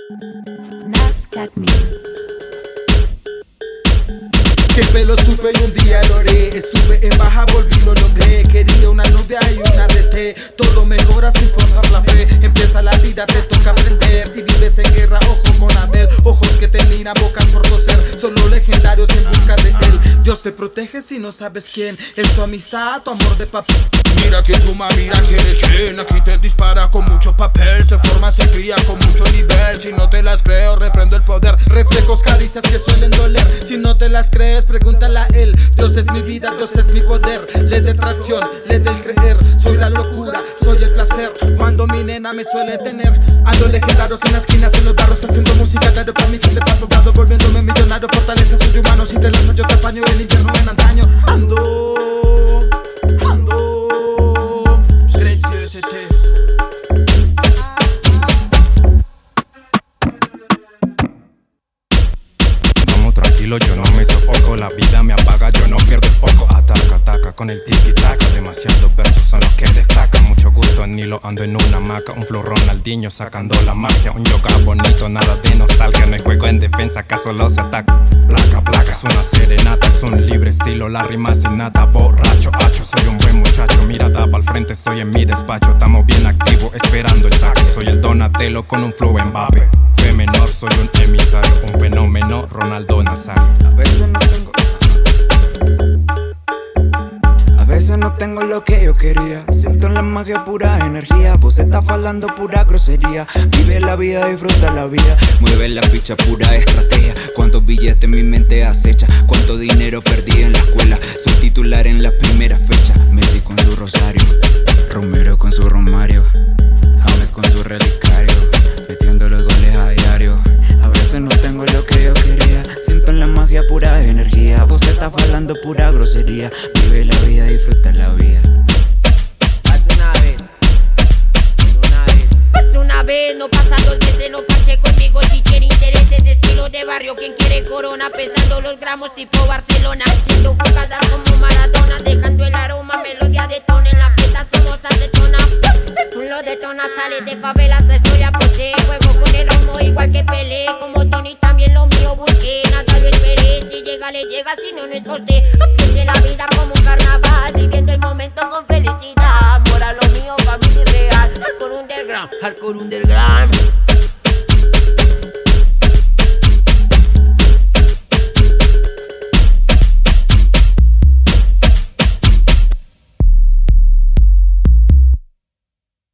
Siempre lo supe y un día lo haré. Estuve en baja, volví, lo logré. Quería una novia y una DT. Todo mejora sin forzar la fe. Empieza la vida, te toca aprender. Si vives en guerra, ojo con Abel. Ojos que te miran, bocas por toser. Solo legendarios en busca de él. Dios te protege si no sabes quién. Es tu amistad, tu amor de papel. Mira quién suma, mira quién es quién. Aquí te dispara con mucho papel. Se forma, se cría con mucho nivel. Si no te las creo, reprendo el poder. Reflejos, caricias que suelen doler. Si no te las crees, pregúntale a él. Dios es mi vida, Dios es mi poder. Ley de tracción, ley del creer. Soy la locura, soy el placer. Cuando mi nena me suele tener. Ando legendarios en las esquinas, en los barros, haciendo música diario para mi gente palpable, volviéndome millonario. Fortaleza, soy humano, si te lanzas yo te apaño. El invierno en antaño. Ando tranquilo, yo no me sofoco. La vida me apaga, yo no pierdo el foco. Ataca, ataca con el tiki-taka. Demasiados versos son los que destacan. Mucho gusto en Nilo, ando en una hamaca. Un flow Ronaldinho sacando la magia. Un yoga bonito, nada de nostalgia. No hay juego en defensa, acá solo se ataca. Placa, placa, es una serenata. Es un libre estilo, la rima sin nada. Borracho, hacho, soy un buen muchacho. Mirada pa'l frente, estoy en mi despacho. Estamos bien activos, esperando el saque. Soy el Donatello con un flow Mbappé. Fe menor, soy un emisario. Un fenómeno, Ronaldo Nazario. A veces no tengo lo que yo quería. Siento en la magia pura energía. Vos estás falando pura grosería. Vive la vida, disfruta la vida. Mueve la ficha, pura estrategia. Cuántos billetes mi mente acecha. Cuánto dinero perdí en la escuela. Soy titular en la primera fecha. Messi con su rosario, Romero con su romario, James con su relicario, metiendo los goles a diario. A veces no tengo lo que yo quería. Siento en la magia pura energía. Vos estás falando pura grosería. Vive la vida, disfruta la vida. Pasa una vez, no pasa dos veces. No parche conmigo si tiene intereses. Estilo de barrio, quien quiere corona. Pesando los gramos tipo Barcelona. Haciendo jugadas como Maradona. Dejando el aroma, melodía de tono. En la fiesta somos acetona. Lo detona, sale de favelas, estoy a poste. Juego con el ritmo igual que Pelé. Como Tony también lo mío busqué. Nada lo esperé, si llega le llega, si no no es poste. Aprecie la vida como un carnaval, viviendo el momento con felicidad. Amor a lo mío, familia real. Hardcore underground, hardcore underground.